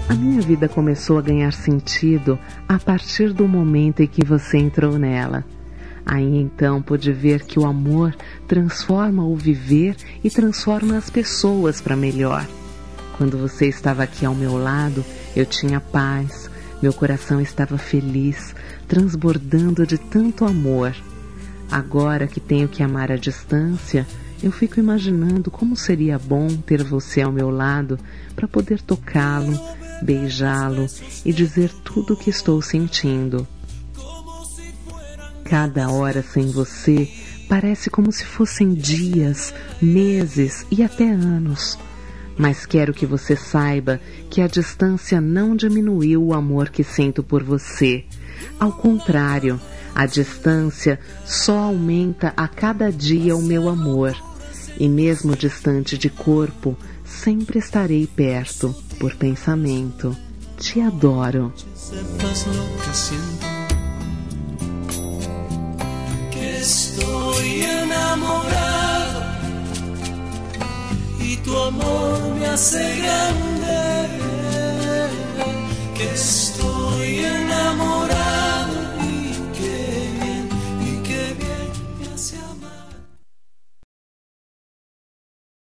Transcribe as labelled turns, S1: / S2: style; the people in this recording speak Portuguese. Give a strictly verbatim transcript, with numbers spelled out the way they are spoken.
S1: A minha vida começou a ganhar sentido a partir do momento em que você entrou nela. Aí então pude ver que o amor transforma o viver e transforma as pessoas para melhor. Quando você estava aqui ao meu lado, eu tinha paz, meu coração estava feliz, transbordando de tanto amor. Agora que tenho que amar à distância, eu fico imaginando como seria bom ter você ao meu lado para poder tocá-lo, beijá-lo e dizer tudo o que estou sentindo. Cada hora sem você parece como se fossem dias, meses e até anos. Mas quero que você saiba que a distância não diminuiu o amor que sinto por você. Ao contrário, a distância só aumenta a cada dia o meu amor. E mesmo distante de corpo, sempre estarei perto, por pensamento. Te adoro.
S2: Estoy enamorado y tu amor me hace grande. Que estoy